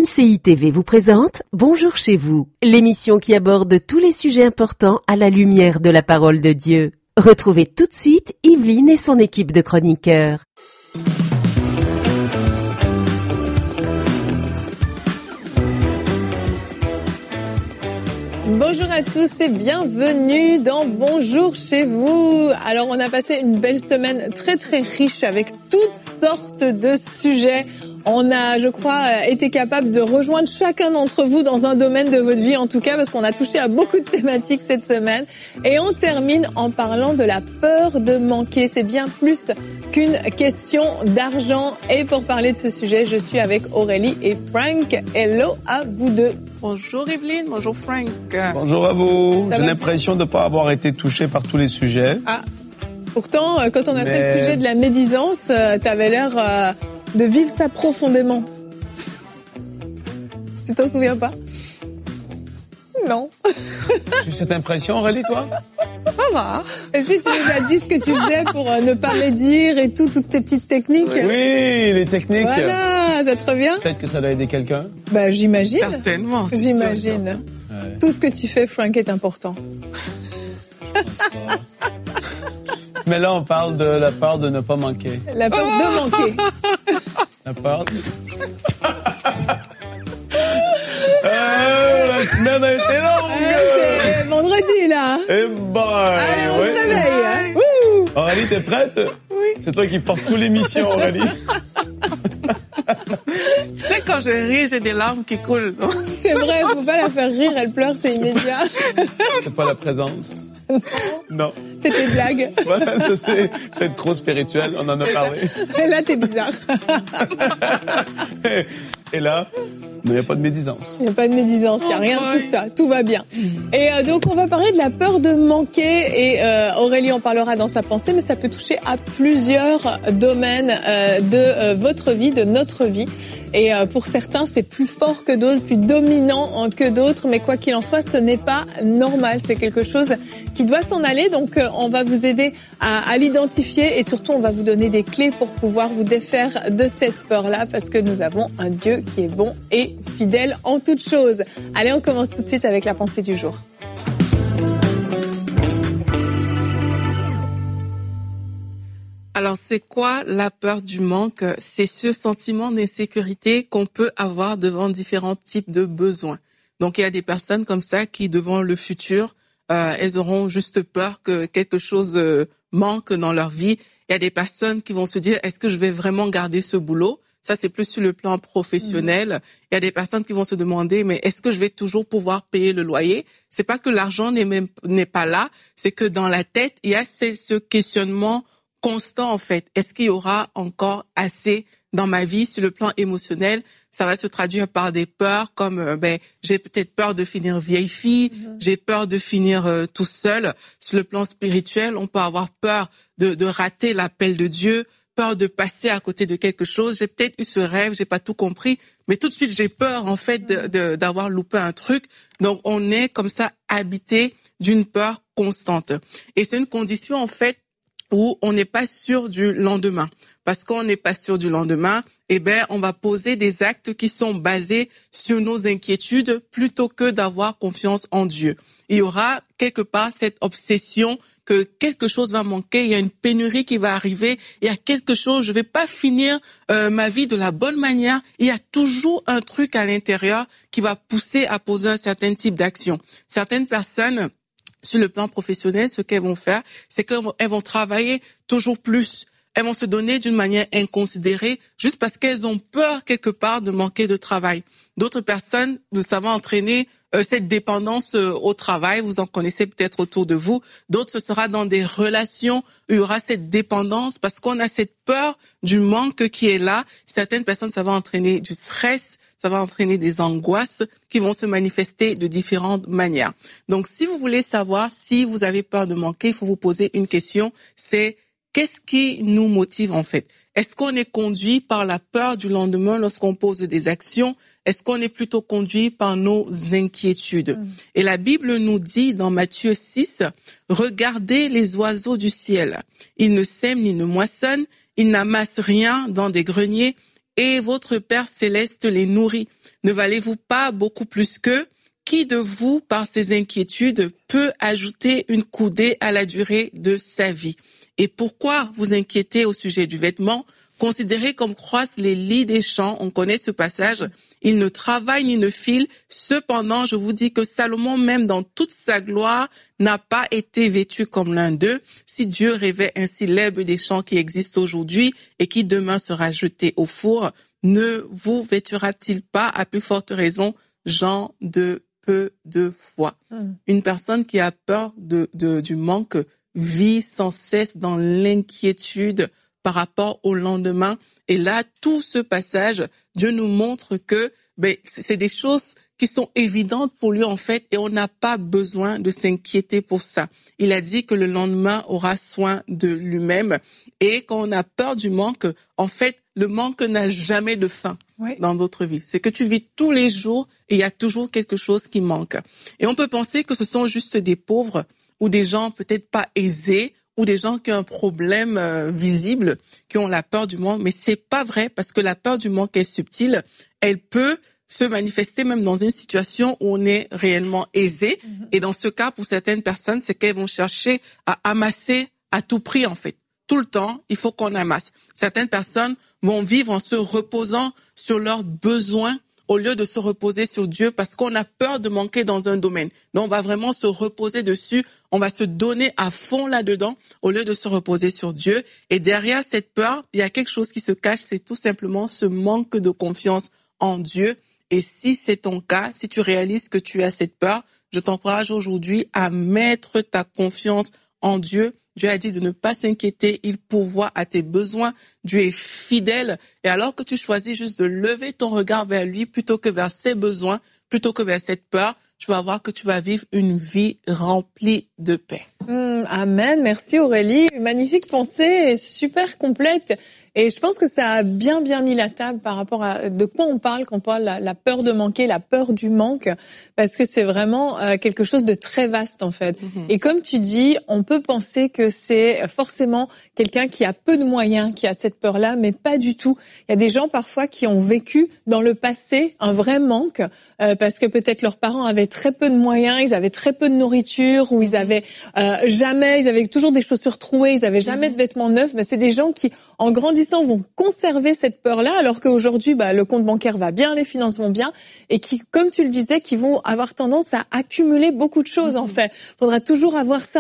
MCI TV vous présente Bonjour chez vous, l'émission qui aborde tous les sujets importants à la lumière de la parole de Dieu. Retrouvez tout de suite Yveline et son équipe de chroniqueurs. Bonjour à tous et bienvenue dans Bonjour chez vous. Alors on a passé une belle semaine très riche avec toutes sortes de sujets. On a, je crois, été capable de rejoindre chacun d'entre vous dans un domaine de votre vie, en tout cas, parce qu'on a touché à beaucoup de thématiques cette semaine. Et on termine en parlant de la peur de manquer. C'est bien plus qu'une question d'argent. Et pour parler de ce sujet, je suis avec Aurélie et Frank. Hello à vous deux. Bonjour Yveline, bonjour Frank. Bonjour à vous. J'ai l'impression de ne pas avoir été touché par tous les sujets. Ah, pourtant, quand on a fait le sujet de la médisance, t'avais l'air de vivre ça profondément. Tu t'en souviens pas? Non. Tu as cette impression, Aurélie, toi? Ça va. Et si tu nous as dit ce que tu faisais pour ne pas médire et toutes tes petites techniques? Oui, les techniques. Voilà, ça te revient? Peut-être que ça doit aider quelqu'un. Bah, j'imagine. Certainement. J'imagine. Ouais. Tout ce que tu fais, Frank, est important. Mais là, on parle de la peur de ne pas manquer. La peur de manquer. La peur de... la semaine a été longue. C'est vendredi, là. Eh ben, Allez, on ouais. se réveille. Wouh. Aurélie, t'es prête? Oui. C'est toi qui portes toutes les missions, Aurélie. Tu sais, quand je ris, j'ai des larmes qui coulent. Donc. C'est vrai, faut pas la faire rire, elle pleure, c'est immédiat. C'est pas la présence. Non. C'était une blague. Voilà, ça c'est trop spirituel, on en a parlé. Et là, t'es bizarre. Et là, il n'y a pas de médisance. Il n'y a pas de médisance, il n'y a rien de tout ça, tout va bien. Et donc on va parler de la peur de manquer et Aurélie en parlera dans sa pensée, mais ça peut toucher à plusieurs domaines de votre vie, de notre vie. Et pour certains, c'est plus fort que d'autres, plus dominant que d'autres, mais quoi qu'il en soit, ce n'est pas normal. C'est quelque chose qui doit s'en aller, donc on va vous aider à l'identifier et surtout on va vous donner des clés pour pouvoir vous défaire de cette peur-là, parce que nous avons un Dieu qui est bon et fidèle en toutes choses. Allez, on commence tout de suite avec la pensée du jour. Alors, c'est quoi la peur du manque? C'est ce sentiment d'insécurité qu'on peut avoir devant différents types de besoins. Donc, il y a des personnes comme ça qui, devant le futur, elles auront juste peur que quelque chose manque dans leur vie. Il y a des personnes qui vont se dire, est-ce que je vais vraiment garder ce boulot? Ça, c'est plus sur le plan professionnel. Il y a des personnes qui vont se demander, mais est-ce que je vais toujours pouvoir payer le loyer? C'est pas que l'argent n'est pas là, c'est que dans la tête, il y a ce questionnement constant, en fait. Est-ce qu'il y aura encore assez dans ma vie sur le plan émotionnel? Ça va se traduire par des peurs comme, j'ai peut-être peur de finir vieille fille, j'ai peur de finir tout seul. Sur le plan spirituel, on peut avoir peur de rater l'appel de Dieu, peur de passer à côté de quelque chose. J'ai peut-être eu ce rêve, j'ai pas tout compris, mais tout de suite j'ai peur en fait d'avoir loupé un truc. Donc on est comme ça habité d'une peur constante. Et c'est une condition en fait où on n'est pas sûr du lendemain. Parce qu'on n'est pas sûr du lendemain, on va poser des actes qui sont basés sur nos inquiétudes plutôt que d'avoir confiance en Dieu. Il y aura quelque part cette obsession que quelque chose va manquer, il y a une pénurie qui va arriver, il y a quelque chose, je vais pas finir ma vie de la bonne manière. Il y a toujours un truc à l'intérieur qui va pousser à poser un certain type d'action. Certaines personnes, sur le plan professionnel, ce qu'elles vont faire, c'est qu'elles vont travailler toujours plus. Elles vont se donner d'une manière inconsidérée juste parce qu'elles ont peur quelque part de manquer de travail. D'autres personnes, ça va entraîner cette dépendance au travail. Vous en connaissez peut-être autour de vous. D'autres, ce sera dans des relations où il y aura cette dépendance parce qu'on a cette peur du manque qui est là. Certaines personnes, ça va entraîner du stress, ça va entraîner des angoisses qui vont se manifester de différentes manières. Donc, si vous voulez savoir si vous avez peur de manquer, il faut vous poser une question, c'est qu'est-ce qui nous motive en fait? Est-ce qu'on est conduit par la peur du lendemain lorsqu'on pose des actions? Est-ce qu'on est plutôt conduit par nos inquiétudes? Et la Bible nous dit dans Matthieu 6, « Regardez les oiseaux du ciel. Ils ne sèment ni ne moissonnent, ils n'amassent rien dans des greniers, et votre Père céleste les nourrit. Ne valez-vous pas beaucoup plus qu'eux? Qui de vous, par ses inquiétudes, peut ajouter une coudée à la durée de sa vie? Et pourquoi vous inquiétez au sujet du vêtement? Considérez comme croissent les lys des champs. On connaît ce passage. Ils ne travaillent ni ne filent. Cependant, je vous dis que Salomon, même dans toute sa gloire, n'a pas été vêtu comme l'un d'eux. Si Dieu revêt ainsi l'herbe des champs qui existe aujourd'hui et qui demain sera jetée au four, ne vous vêtira-t-il pas à plus forte raison, gens de peu de foi? Une personne qui a peur du manque vit sans cesse dans l'inquiétude par rapport au lendemain. Et là, tout ce passage, Dieu nous montre que c'est des choses qui sont évidentes pour lui en fait, et on n'a pas besoin de s'inquiéter pour ça. Il a dit que le lendemain aura soin de lui-même. Et quand on a peur du manque, en fait, le manque n'a jamais de fin dans notre vie. C'est que tu vis tous les jours et il y a toujours quelque chose qui manque. Et on peut penser que ce sont juste des pauvres ou des gens peut-être pas aisés ou des gens qui ont un problème visible, qui ont la peur du manque. Mais c'est pas vrai, parce que la peur du manque est subtile. Elle peut se manifester même dans une situation où on est réellement aisé. Et dans ce cas, pour certaines personnes, c'est qu'elles vont chercher à amasser à tout prix, en fait. Tout le temps, il faut qu'on amasse. Certaines personnes vont vivre en se reposant sur leurs besoins au lieu de se reposer sur Dieu, parce qu'on a peur de manquer dans un domaine. Donc, on va vraiment se reposer dessus, on va se donner à fond là-dedans, au lieu de se reposer sur Dieu. Et derrière cette peur, il y a quelque chose qui se cache, c'est tout simplement ce manque de confiance en Dieu. Et si c'est ton cas, si tu réalises que tu as cette peur, je t'encourage aujourd'hui à mettre ta confiance en Dieu. Dieu a dit de ne pas s'inquiéter, il pourvoit à tes besoins. Dieu est fidèle. Et alors que tu choisis juste de lever ton regard vers lui plutôt que vers ses besoins, plutôt que vers cette peur, tu vas voir que tu vas vivre une vie remplie de paix. Amen. Merci Aurélie. Magnifique pensée, super complète. Et je pense que ça a bien mis la table par rapport à de quoi on parle quand on parle la peur de manquer, la peur du manque, parce que c'est vraiment quelque chose de très vaste en fait. Et comme tu dis, on peut penser que c'est forcément quelqu'un qui a peu de moyens qui a cette peur-là, mais pas du tout. Il y a des gens parfois qui ont vécu dans le passé un vrai manque parce que peut-être leurs parents avaient très peu de moyens, ils avaient très peu de nourriture, ou ils avaient ils avaient toujours des chaussures trouées, ils avaient jamais de vêtements neufs. Mais c'est des gens qui, en grandissant, vont conserver cette peur-là, alors qu'aujourd'hui, le compte bancaire va bien, les finances vont bien, et qui, comme tu le disais, qui vont avoir tendance à accumuler beaucoup de choses, en fait. Faudra toujours avoir ça,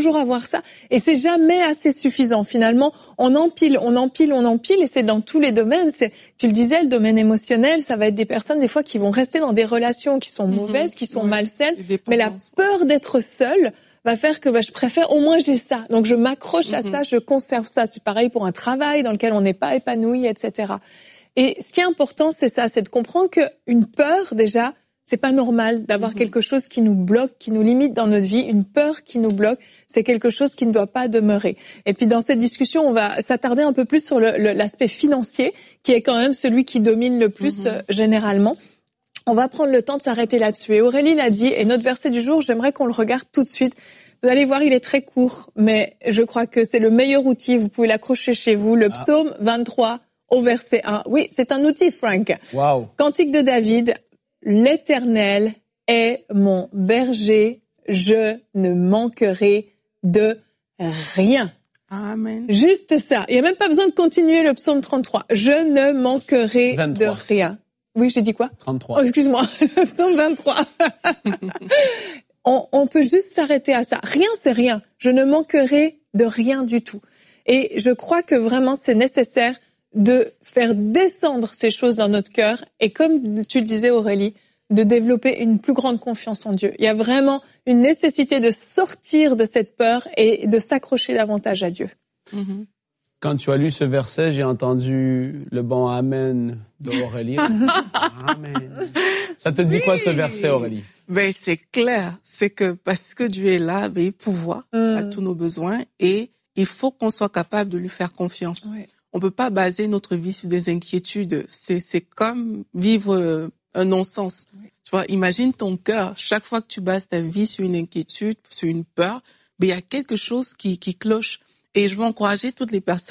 et c'est jamais assez suffisant. Finalement, on empile, et c'est dans tous les domaines. Tu le disais, le domaine émotionnel, ça va être des personnes, des fois, qui vont rester dans des relations qui sont mauvaises, qui sont malsaines, mais la peur d'être seule va faire que je préfère, au moins j'ai ça. Donc je m'accroche à ça, je conserve ça. C'est pareil pour un travail dans lequel on n'est pas épanoui, etc. Et ce qui est important, c'est ça, c'est de comprendre qu'une peur, déjà, c'est pas normal d'avoir quelque chose qui nous bloque, qui nous limite dans notre vie. Une peur qui nous bloque, c'est quelque chose qui ne doit pas demeurer. Et puis dans cette discussion, on va s'attarder un peu plus sur l'aspect financier, qui est quand même celui qui domine le plus généralement. On va prendre le temps de s'arrêter là-dessus. Et Aurélie l'a dit, et notre verset du jour, j'aimerais qu'on le regarde tout de suite. Vous allez voir, il est très court, mais je crois que c'est le meilleur outil. Vous pouvez l'accrocher chez vous. Le psaume 23 au verset 1. Oui, c'est un outil, Frank. Wow. Cantique de David. L'Éternel est mon berger. Je ne manquerai de rien. Amen. Juste ça. Il n'y a même pas besoin de continuer le psaume 33. Je ne manquerai 23. de rien. Oui, j'ai dit quoi? 33. Oh, excuse-moi, le psaume 23. On peut juste s'arrêter à ça. Rien, c'est rien. Je ne manquerai de rien du tout. Et je crois que vraiment, c'est nécessaire de faire descendre ces choses dans notre cœur. Et comme tu le disais, Aurélie, de développer une plus grande confiance en Dieu. Il y a vraiment une nécessité de sortir de cette peur et de s'accrocher davantage à Dieu. Quand tu as lu ce verset, j'ai entendu le bon Amen d'Aurélie. Amen. Ça te dit quoi ce verset, Aurélie? C'est clair. C'est que parce que Dieu est là, il pourvoit à tous nos besoins et il faut qu'on soit capable de lui faire confiance. Ouais. On peut pas baser notre vie sur des inquiétudes. C'est comme vivre un non-sens. Ouais. Tu vois, imagine ton cœur. Chaque fois que tu bases ta vie sur une inquiétude, sur une peur, il y a quelque chose qui cloche. Et je veux encourager toutes les personnes,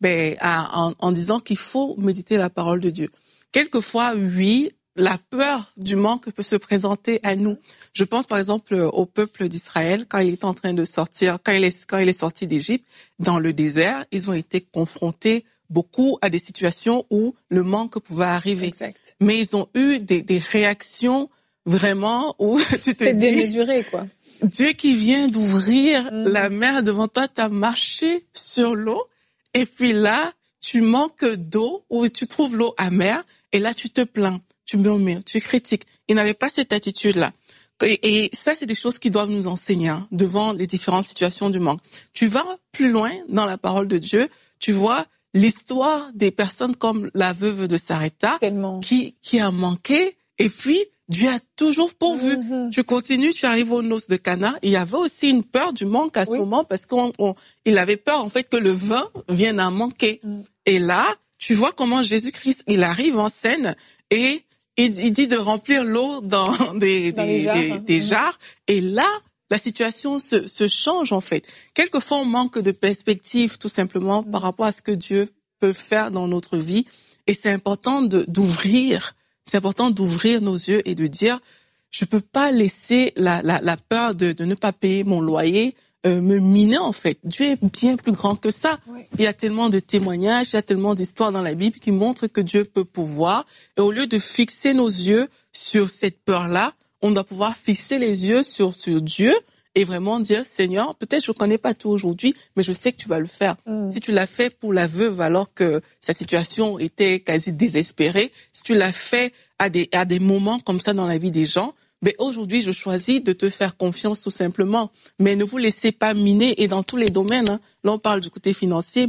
en disant qu'il faut méditer la parole de Dieu. Quelquefois, oui, la peur du manque peut se présenter à nous. Je pense par exemple au peuple d'Israël quand il est en train de sortir, quand il est sorti d'Égypte dans le désert, ils ont été confrontés beaucoup à des situations où le manque pouvait arriver. Exact. Mais ils ont eu des réactions vraiment où tu te dis... C'est démesuré, quoi. Dieu qui vient d'ouvrir la mer devant toi, t'as marché sur l'eau, et puis là, tu manques d'eau, ou tu trouves l'eau amère, et là, tu te plains, tu murmures, tu critiques. Ils n'avaient pas cette attitude-là. Et ça, c'est des choses qui doivent nous enseigner, hein, devant les différentes situations du manque. Tu vas plus loin dans la parole de Dieu, tu vois l'histoire des personnes comme la veuve de Sarepta, qui a manqué, et puis Dieu a toujours pourvu. Tu continues, tu arrives aux noces de Cana. Il y avait aussi une peur du manque à ce moment, parce qu'il avait peur en fait que le vin vienne à manquer. Et là, tu vois comment Jésus-Christ, il arrive en scène et il dit de remplir l'eau dans des jarres. Et là, la situation se change en fait. Quelquefois, on manque de perspective tout simplement par rapport à ce que Dieu peut faire dans notre vie. Et c'est important d'ouvrir. C'est important d'ouvrir nos yeux et de dire, je peux pas laisser la peur de ne pas payer mon loyer me miner en fait. Dieu est bien plus grand que ça. Oui. Il y a tellement de témoignages, il y a tellement d'histoires dans la Bible qui montrent que Dieu peut pouvoir. Et au lieu de fixer nos yeux sur cette peur-là, on doit pouvoir fixer les yeux sur Dieu et vraiment dire, Seigneur, peut-être je connais pas tout aujourd'hui, mais je sais que tu vas le faire. Si tu l'as fait pour la veuve alors que sa situation était quasi désespérée, si tu l'as fait à des moments comme ça dans la vie des gens, mais aujourd'hui, je choisis de te faire confiance tout simplement. Mais ne vous laissez pas miner, et dans tous les domaines, hein. Là, on parle du côté financier,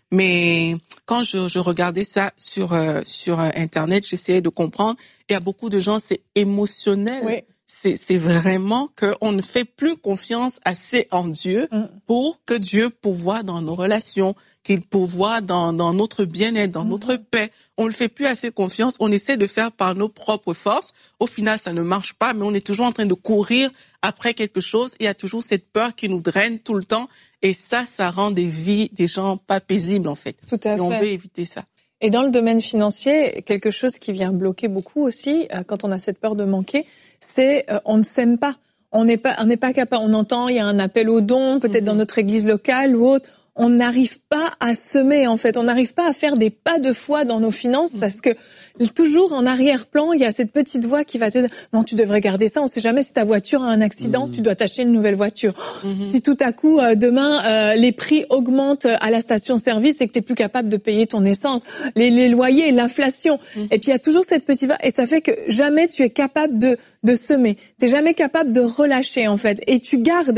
mais quand je regardais ça sur Internet, j'essayais de comprendre. Il y a beaucoup de gens, c'est émotionnel. Oui. C'est vraiment qu'on ne fait plus confiance assez en Dieu pour que Dieu pourvoie dans nos relations, qu'il pourvoie dans notre bien-être, dans notre paix. On ne fait plus assez confiance. On essaie de faire par nos propres forces. Au final, ça ne marche pas, mais on est toujours en train de courir après quelque chose. Il y a toujours cette peur qui nous draine tout le temps. Et ça rend des vies des gens pas paisibles, en fait. Tout à fait. Et on veut éviter ça. Et dans le domaine financier, quelque chose qui vient bloquer beaucoup aussi, quand on a cette peur de manquer, c'est on ne s'aime pas. On n'est pas capable. On entend, il y a un appel aux dons, peut-être dans notre église locale ou autre. On n'arrive pas à semer, en fait. On n'arrive pas à faire des pas de foi dans nos finances parce que toujours en arrière-plan, il y a cette petite voix qui va te dire « Non, tu devrais garder ça. On ne sait jamais si ta voiture a un accident, tu dois t'acheter une nouvelle voiture. Si tout à coup, demain, les prix augmentent à la station-service et que tu n'es plus capable de payer ton essence, les loyers, l'inflation. Et puis, il y a toujours cette petite voix et ça fait que jamais tu es capable de semer. Tu n'es jamais capable de relâcher, en fait. Et tu gardes,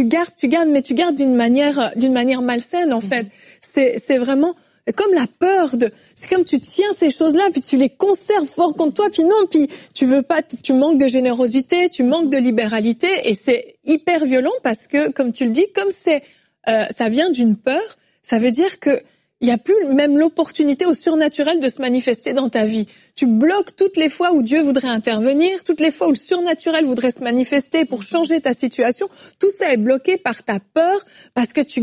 mais tu gardes d'une manière malsaine. En fait, c'est vraiment comme la peur c'est comme tu tiens ces choses-là puis tu les conserves fort contre toi puis non puis tu veux pas, tu manques de générosité, tu manques de libéralité et c'est hyper violent parce que comme tu le dis, comme ça vient d'une peur, ça veut dire que il y a plus même l'opportunité au surnaturel de se manifester dans ta vie. Tu bloques toutes les fois où Dieu voudrait intervenir, toutes les fois où le surnaturel voudrait se manifester pour changer ta situation. Tout ça est bloqué par ta peur parce que tu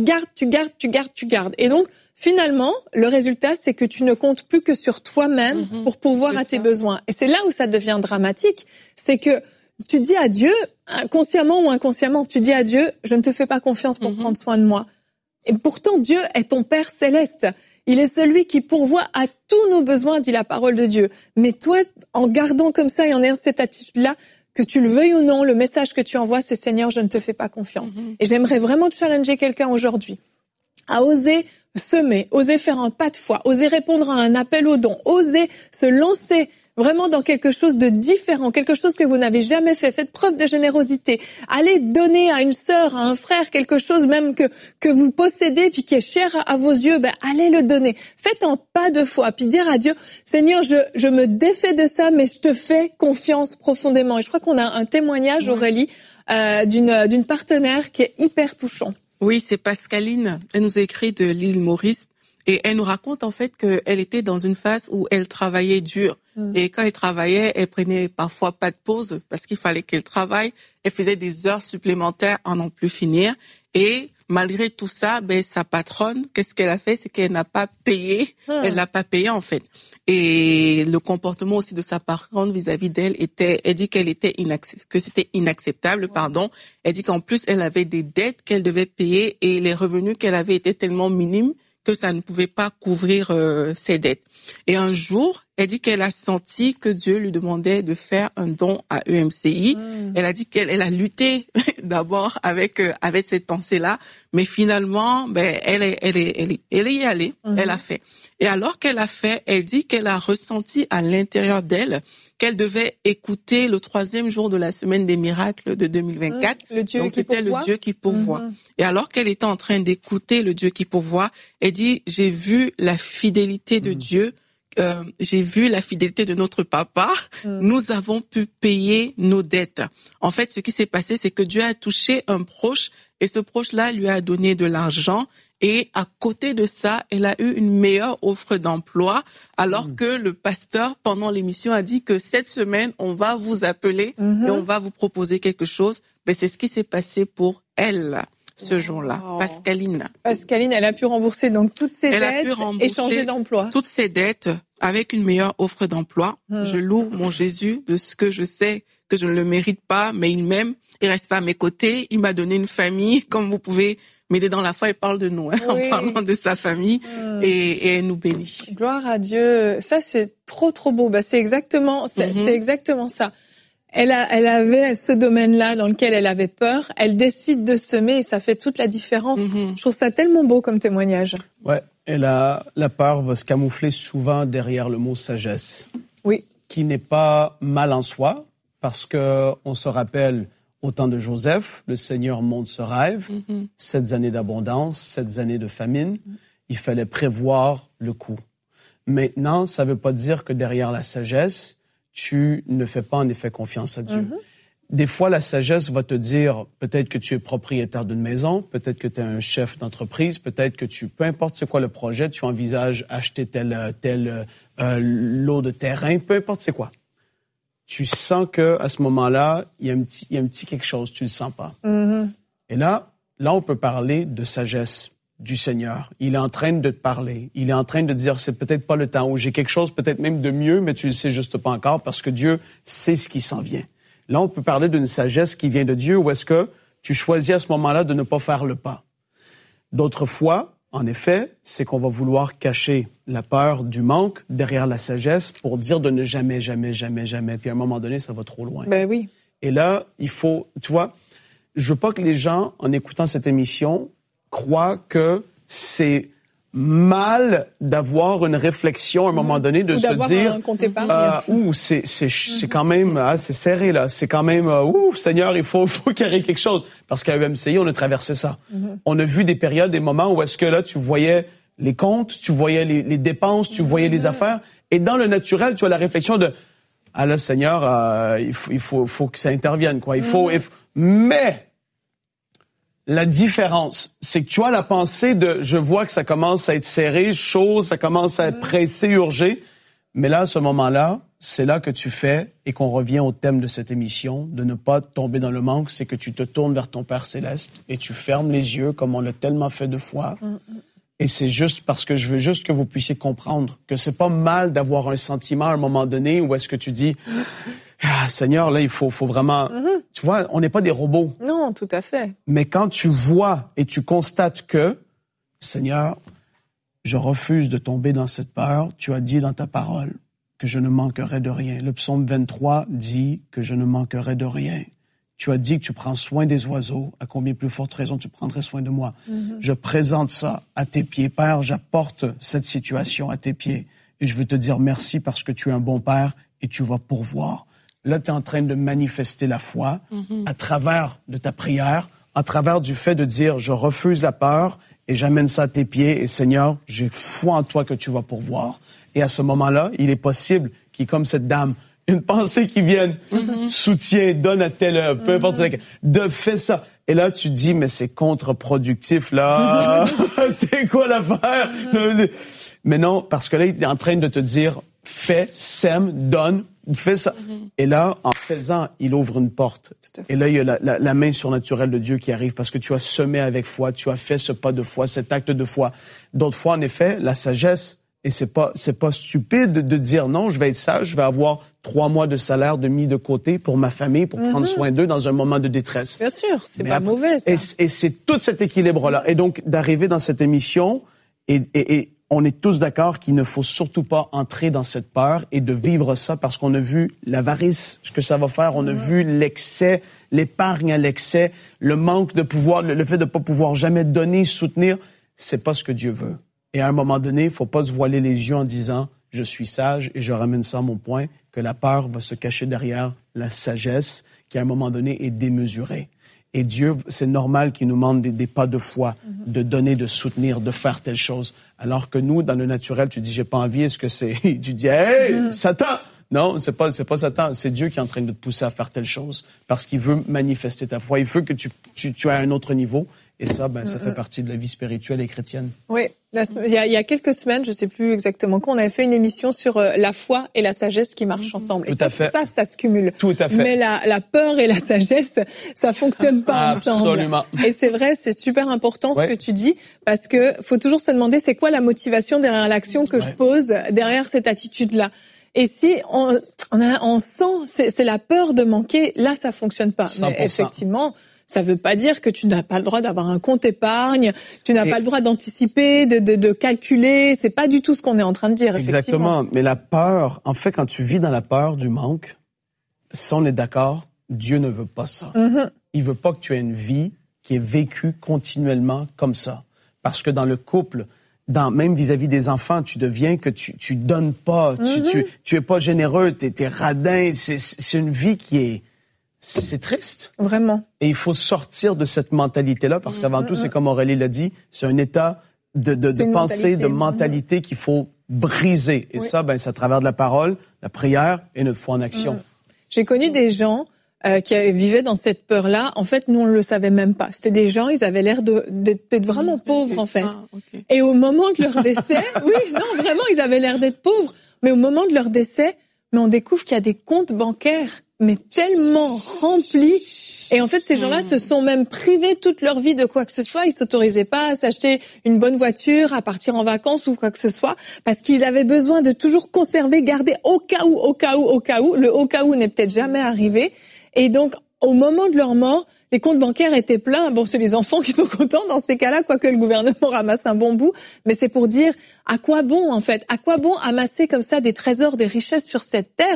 gardes. Et donc, finalement, le résultat, c'est que tu ne comptes plus que sur toi-même pour pourvoir à tes besoins. Et c'est là où ça devient dramatique. C'est que tu dis à Dieu, consciemment ou inconsciemment, tu dis à Dieu, je ne te fais pas confiance pour prendre soin de moi. Et pourtant, Dieu est ton Père céleste. Il est celui qui pourvoit à tous nos besoins, dit la parole de Dieu. Mais toi, en gardant comme ça et en ayant cette attitude-là, que tu le veuilles ou non, le message que tu envoies, c'est « Seigneur, je ne te fais pas confiance ». Et j'aimerais vraiment challenger quelqu'un aujourd'hui à oser semer, oser faire un pas de foi, oser répondre à un appel au don, oser se lancer vraiment dans quelque chose de différent, quelque chose que vous n'avez jamais fait. Faites preuve de générosité. Allez donner à une sœur, à un frère, quelque chose même que vous possédez puis qui est cher à vos yeux, allez le donner. Faites un pas de foi puis dire à Dieu, Seigneur, je me défais de ça, mais je te fais confiance profondément. Et je crois qu'on a un témoignage, Aurélie, d'une partenaire qui est hyper touchant. Oui, c'est Pascaline. Elle nous a écrit de l'île Maurice. Et elle nous raconte en fait qu'elle était dans une phase où elle travaillait dur. Et quand elle travaillait, elle prenait parfois pas de pause parce qu'il fallait qu'elle travaille. Elle faisait des heures supplémentaires à n'en plus finir. Et malgré tout ça, sa patronne, qu'est-ce qu'elle a fait? C'est qu'elle n'a pas payé. Elle l'a pas payé, en fait. Et le comportement aussi de sa patronne vis-à-vis d'elle elle dit que c'était inacceptable, pardon. Elle dit qu'en plus, elle avait des dettes qu'elle devait payer et les revenus qu'elle avait étaient tellement minimes que ça ne pouvait pas couvrir ses dettes. Et un jour, elle dit qu'elle a senti que Dieu lui demandait de faire un don à EMCI. Elle a dit qu'elle a lutté d'abord avec cette pensée-là, mais finalement, elle y est allée, elle a fait. Et alors qu'elle a fait, elle dit qu'elle a ressenti à l'intérieur d'elle qu'elle devait écouter le 3e jour de la semaine des miracles de 2024. Donc c'était le Dieu qui pourvoit. Et alors qu'elle était en train d'écouter le Dieu qui pourvoit, elle dit, j'ai vu la fidélité de Dieu, j'ai vu la fidélité de notre papa. Nous avons pu payer nos dettes. En fait, ce qui s'est passé, c'est que Dieu a touché un proche et ce proche-là lui a donné de l'argent. Et à côté de ça, elle a eu une meilleure offre d'emploi, alors que le pasteur, pendant l'émission, a dit que cette semaine, on va vous appeler et on va vous proposer quelque chose. C'est ce qui s'est passé pour elle ce jour-là. Pascaline, elle a pu rembourser donc toutes ses dettes et changer d'emploi. Toutes ses dettes avec une meilleure offre d'emploi. Je loue mon Jésus de ce que je sais que je ne le mérite pas, mais il m'aime. Il reste à mes côtés. Il m'a donné une famille, comme vous pouvez m'aider dans la foi. Il parle de nous, en parlant de sa famille, et elle nous bénit. Gloire à Dieu. Ça, c'est trop beau. C'est exactement ça. Elle avait ce domaine-là dans lequel elle avait peur. Elle décide de semer et ça fait toute la différence. Je trouve ça tellement beau comme témoignage. Ouais. Et la peur va se camoufler souvent derrière le mot sagesse. Oui. Qui n'est pas mal en soi, parce que on se rappelle au temps de Joseph, le Seigneur montre ce rêve, 7 années d'abondance, 7 années de famine. Il fallait prévoir le coup. Maintenant, ça ne veut pas dire que derrière la sagesse, tu ne fais pas en effet confiance à Dieu. Des fois, la sagesse va te dire, peut-être que tu es propriétaire d'une maison, peut-être que tu es un chef d'entreprise, peut-être que peu importe c'est quoi le projet, tu envisages acheter tel lot de terrain, peu importe c'est quoi. Tu sens que à ce moment-là, il y a un petit quelque chose, tu le sens pas. Et là, on peut parler de sagesse du Seigneur. Il est en train de te parler. Il est en train de dire, c'est peut-être pas le temps où j'ai quelque chose, peut-être même de mieux, mais tu le sais juste pas encore parce que Dieu sait ce qui s'en vient. Là, on peut parler d'une sagesse qui vient de Dieu ou est-ce que tu choisis à ce moment-là de ne pas faire le pas. D'autres fois, en effet, c'est qu'on va vouloir cacher la peur du manque derrière la sagesse pour dire de ne jamais. Puis à un moment donné, ça va trop loin. Oui. Et là, il faut, tu vois, je veux pas que les gens, en écoutant cette émission, croient que c'est mal d'avoir une réflexion à un moment donné de se dire un compte épargne. C'est quand même c'est serré là, c'est quand même Seigneur, il faut qu'il y ait quelque chose parce qu'à EMCI on a traversé ça. On a vu des périodes, des moments où est-ce que là tu voyais les comptes, tu voyais les dépenses, tu voyais les affaires et dans le naturel, tu as la réflexion de là Seigneur, il faut que ça intervienne quoi, mais la différence, c'est que tu as la pensée de, je vois que ça commence à être serré, chaud, ça commence à être pressé, urgé. Mais là, à ce moment-là, c'est là que tu fais, et qu'on revient au thème de cette émission, de ne pas tomber dans le manque, c'est que tu te tournes vers ton Père Céleste et tu fermes les yeux comme on l'a tellement fait 2 fois. Et c'est juste parce que je veux juste que vous puissiez comprendre que c'est pas mal d'avoir un sentiment à un moment donné où est-ce que tu dis... Seigneur, là, il faut vraiment... Tu vois, on n'est pas des robots. Non, tout à fait. Mais quand tu vois et tu constates que, Seigneur, je refuse de tomber dans cette peur, tu as dit dans ta parole que je ne manquerai de rien. Le psaume 23 dit que je ne manquerai de rien. Tu as dit que tu prends soin des oiseaux. À combien plus forte raison tu prendrais soin de moi? Je présente ça à tes pieds. Père, j'apporte cette situation à tes pieds. Et je veux te dire merci parce que tu es un bon Père et tu vas pourvoir. Là, tu es en train de manifester la foi à travers de ta prière, à travers du fait de dire, je refuse la peur et j'amène ça à tes pieds. Et Seigneur, j'ai foi en toi que tu vas pourvoir. Et à ce moment-là, il est possible qu'il y ait comme cette dame, une pensée qui vienne, soutien, donne à telle œuvre, peu importe, fais ça. Et là, tu dis, mais c'est contre-productif, là. C'est quoi l'affaire? Mais non, parce que là, il est en train de te dire, fais, sème, donne, fais ça. Et là, en faisant, il ouvre une porte. Et là, il y a la main surnaturelle de Dieu qui arrive parce que tu as semé avec foi, tu as fait ce pas de foi, cet acte de foi. D'autres fois, en effet, la sagesse, et c'est pas stupide de dire non, je vais être sage, je vais avoir 3 mois de salaire de mis de côté pour ma famille, pour prendre soin d'eux dans un moment de détresse. Bien sûr, c'est pas mauvais, ça. Et c'est tout cet équilibre-là. Et donc, d'arriver dans cette émission, et on est tous d'accord qu'il ne faut surtout pas entrer dans cette peur et de vivre ça parce qu'on a vu l'avarice, ce que ça va faire. On a vu l'excès, l'épargne à l'excès, le manque de pouvoir, le fait de pas pouvoir jamais donner, soutenir. C'est pas ce que Dieu veut. Et à un moment donné, il faut pas se voiler les yeux en disant « je suis sage » et je ramène ça à mon point, que la peur va se cacher derrière la sagesse qui, à un moment donné, est démesurée. Et Dieu, c'est normal qu'il nous demande des pas de foi, de donner, de soutenir, de faire telle chose. Alors que nous, dans le naturel, tu dis « j'ai pas envie », est-ce que c'est... Tu dis « hey, Satan !» Non, c'est pas Satan, c'est Dieu qui est en train de te pousser à faire telle chose parce qu'il veut manifester ta foi. Il veut que tu aies un autre niveau. Et ça, ça fait partie de la vie spirituelle et chrétienne. Oui, il y a quelques semaines, je sais plus exactement quand, on avait fait une émission sur la foi et la sagesse qui marchent ensemble. Et ça se cumule. Tout à fait. Mais la peur et la sagesse, ça fonctionne pas ensemble. Absolument. Et c'est vrai, c'est super important ce que tu dis, parce que faut toujours se demander c'est quoi la motivation derrière l'action que je pose, derrière cette attitude-là. Et si on sent, c'est la peur de manquer, là ça fonctionne pas. 100%. Mais effectivement, ça veut pas dire que tu n'as pas le droit d'avoir un compte épargne, tu n'as pas le droit d'anticiper, de calculer. C'est pas du tout ce qu'on est en train de dire, effectivement. Exactement. Mais la peur, en fait, quand tu vis dans la peur du manque, si on est d'accord, Dieu ne veut pas ça. Il veut pas que tu aies une vie qui est vécue continuellement comme ça. Parce que dans le couple, même vis-à-vis des enfants, tu deviens que tu donnes pas, tu es pas généreux, t'es radin. C'est une vie c'est triste. Vraiment. Et il faut sortir de cette mentalité-là parce qu'avant tout, c'est comme Aurélie l'a dit, c'est un état de pensée, de mentalité qu'il faut briser. Et ça, c'est à travers de la parole, la prière et notre foi en action. J'ai connu des gens qui vivaient dans cette peur-là. En fait, nous, on le savait même pas. C'était des gens, ils avaient l'air d'être vraiment pauvres, en fait. Et au moment de leur décès, vraiment, ils avaient l'air d'être pauvres. Mais au moment de leur décès, on découvre qu'il y a des comptes bancaires, mais tellement remplis. Et en fait, ces gens-là se sont même privés toute leur vie de quoi que ce soit. Ils s'autorisaient pas à s'acheter une bonne voiture, à partir en vacances ou quoi que ce soit, parce qu'ils avaient besoin de toujours conserver, garder au cas où. Le au cas où n'est peut-être jamais arrivé. Et donc, au moment de leur mort, les comptes bancaires étaient pleins. Bon, c'est les enfants qui sont contents dans ces cas-là, quoique le gouvernement ramasse un bon bout. Mais c'est pour dire à quoi bon, en fait. À quoi bon amasser comme ça des trésors, des richesses sur cette terre?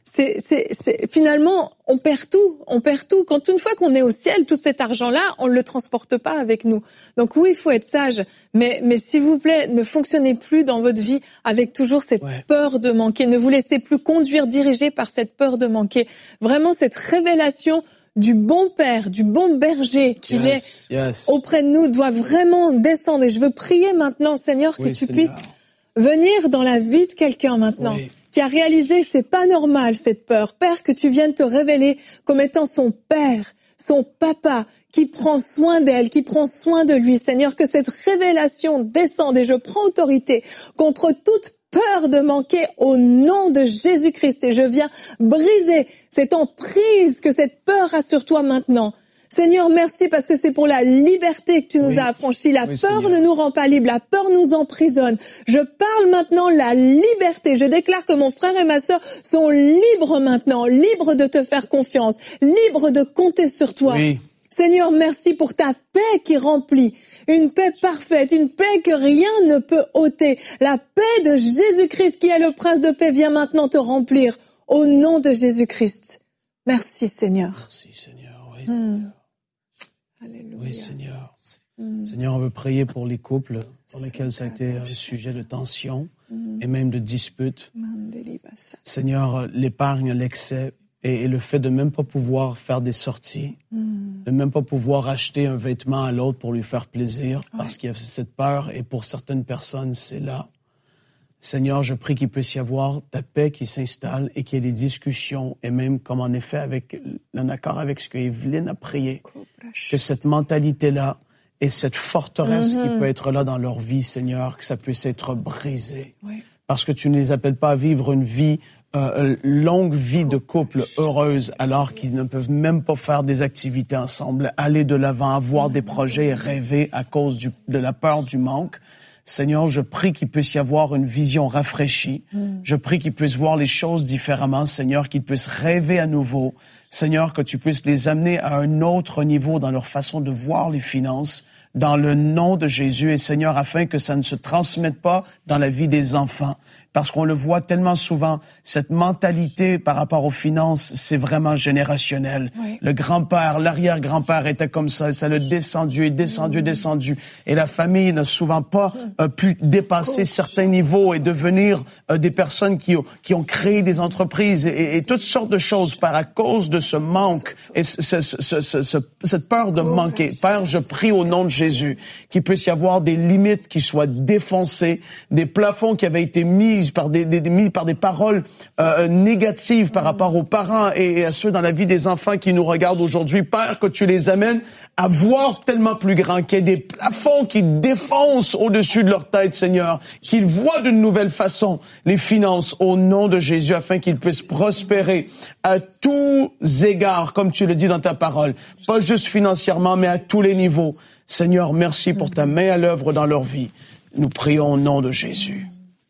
Finalement, on perd tout. Quand une fois qu'on est au ciel, tout cet argent-là, on ne le transporte pas avec nous. Donc oui, il faut être sage. Mais s'il vous plaît, ne fonctionnez plus dans votre vie avec toujours cette peur de manquer. Ne vous laissez plus conduire, diriger par cette peur de manquer. Vraiment, cette révélation du bon Père, du bon berger qu'il est auprès de nous doit vraiment descendre. Et je veux prier maintenant, Seigneur, que tu puisses venir dans la vie de quelqu'un maintenant qui a réalisé que c'est pas normal cette peur. Père, que tu viennes te révéler comme étant son Père, son Papa, qui prend soin d'elle, qui prend soin de lui. Seigneur, que cette révélation descende et je prends autorité contre toute peur de manquer au nom de Jésus-Christ. Et je viens briser cette emprise que cette peur a sur toi maintenant. Seigneur, merci parce que c'est pour la liberté que tu nous as affranchis. La peur Seigneur. Ne nous rend pas libres, la peur nous emprisonne. Je parle maintenant la liberté. Je déclare que mon frère et ma sœur sont libres maintenant, libres de te faire confiance, libres de compter sur toi. Oui. Seigneur, merci pour ta paix qui remplit, une paix parfaite, une paix que rien ne peut ôter. La paix de Jésus-Christ qui est le prince de paix vient maintenant te remplir au nom de Jésus-Christ. Merci Seigneur. Merci Seigneur, oui Seigneur. Alléluia. Oui Seigneur. Seigneur, on veut prier pour les couples pour lesquels ça a été un sujet de tension et même de dispute. Seigneur, l'épargne, l'excès, et le fait de même pas pouvoir faire des sorties, de même pas pouvoir acheter un vêtement à l'autre pour lui faire plaisir, parce qu'il y a cette peur, et pour certaines personnes, c'est là. Seigneur, je prie qu'il puisse y avoir ta paix qui s'installe et qu'il y ait des discussions, et même comme en effet en accord avec ce que Evelyne a prié, que cette mentalité-là et cette forteresse qui peut être là dans leur vie, Seigneur, que ça puisse être brisé. parce que tu ne les appelles pas à vivre une vie longue vie de couple heureuse alors qu'ils ne peuvent même pas faire des activités ensemble, aller de l'avant, avoir des projets et rêver à cause de la peur du manque. Seigneur, je prie qu'il puisse y avoir une vision rafraîchie. Je prie qu'ils puissent voir les choses différemment, Seigneur, qu'ils puissent rêver à nouveau. Seigneur, que tu puisses les amener à un autre niveau dans leur façon de voir les finances, dans le nom de Jésus. Et Seigneur, afin que ça ne se transmette pas dans la vie des enfants. Parce qu'on le voit tellement souvent, cette mentalité par rapport aux finances, c'est vraiment générationnel. Oui. Le grand-père, l'arrière-grand-père était comme ça le descendu. Et la famille n'a souvent pas pu dépasser certains niveaux et devenir des personnes qui ont créé des entreprises et toutes sortes de choses à cause de ce manque et cette peur de manquer. Père, je prie au nom de Jésus qu'il puisse y avoir des limites qui soient défoncées, des plafonds qui avaient été mis par des paroles négatives par rapport aux parents et à ceux dans la vie des enfants qui nous regardent aujourd'hui. Père, que tu les amènes à voir tellement plus grand, qu'il y ait des plafonds qui défoncent au-dessus de leur tête, Seigneur, qu'ils voient d'une nouvelle façon les finances au nom de Jésus afin qu'ils puissent prospérer à tous égards, comme tu le dis dans ta parole, pas juste financièrement, mais à tous les niveaux. Seigneur, merci pour ta main à l'œuvre dans leur vie. Nous prions au nom de Jésus.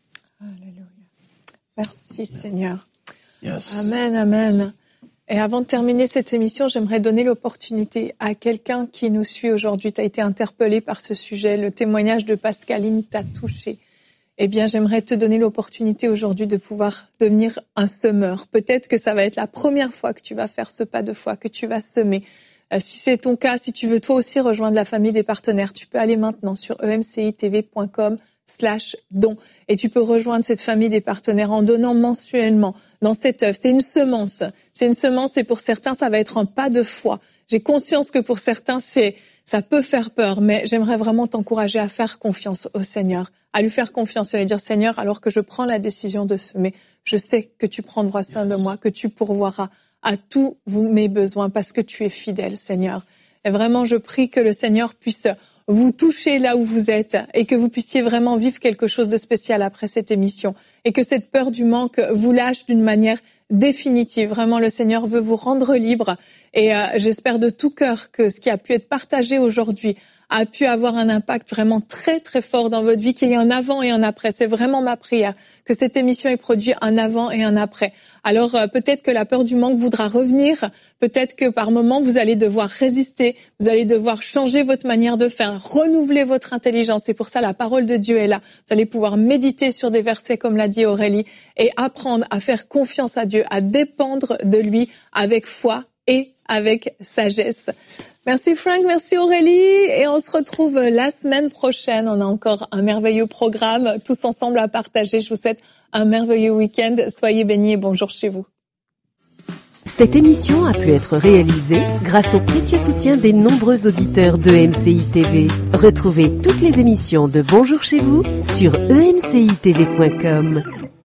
Merci Seigneur. Yes. Amen, amen. Et avant de terminer cette émission, j'aimerais donner l'opportunité à quelqu'un qui nous suit aujourd'hui. Tu as été interpellé par ce sujet, le témoignage de Pascaline t'a touché. Eh bien, j'aimerais te donner l'opportunité aujourd'hui de pouvoir devenir un semeur. Peut-être que ça va être la première fois que tu vas faire ce pas de foi, que tu vas semer. Si c'est ton cas, si tu veux toi aussi rejoindre la famille des partenaires, tu peux aller maintenant sur emcitv.com/don et tu peux rejoindre cette famille des partenaires en donnant mensuellement dans cette œuvre. C'est une semence et pour certains ça va être un pas de foi. J'ai conscience que pour certains ça peut faire peur, mais j'aimerais vraiment t'encourager à faire confiance au Seigneur, à lui faire confiance et lui dire Seigneur, alors que je prends la décision de semer, je sais que tu prendras soin de moi, que tu pourvoiras à tous mes besoins parce que tu es fidèle, Seigneur. Et vraiment, je prie que le Seigneur puisse vous toucher là où vous êtes et que vous puissiez vraiment vivre quelque chose de spécial après cette émission et que cette peur du manque vous lâche d'une manière définitive. Vraiment, le Seigneur veut vous rendre libre et j'espère de tout cœur que ce qui a pu être partagé aujourd'hui a pu avoir un impact vraiment très très fort dans votre vie, qu'il y ait un avant et un après. C'est vraiment ma prière que cette émission ait produit un avant et un après. Alors peut-être que la peur du manque voudra revenir, peut-être que par moments vous allez devoir résister, vous allez devoir changer votre manière de faire, renouveler votre intelligence. Et pour ça, la parole de Dieu est là. Vous allez pouvoir méditer sur des versets comme l'a dit Aurélie et apprendre à faire confiance à Dieu, à dépendre de lui avec foi et avec sagesse. Merci Frank, merci Aurélie et on se retrouve la semaine prochaine. On a encore un merveilleux programme tous ensemble à partager. Je vous souhaite un merveilleux week-end. Soyez bénis et bonjour chez vous. Cette émission a pu être réalisée grâce au précieux soutien des nombreux auditeurs de MCI TV. Retrouvez toutes les émissions de Bonjour chez vous sur emcitv.com.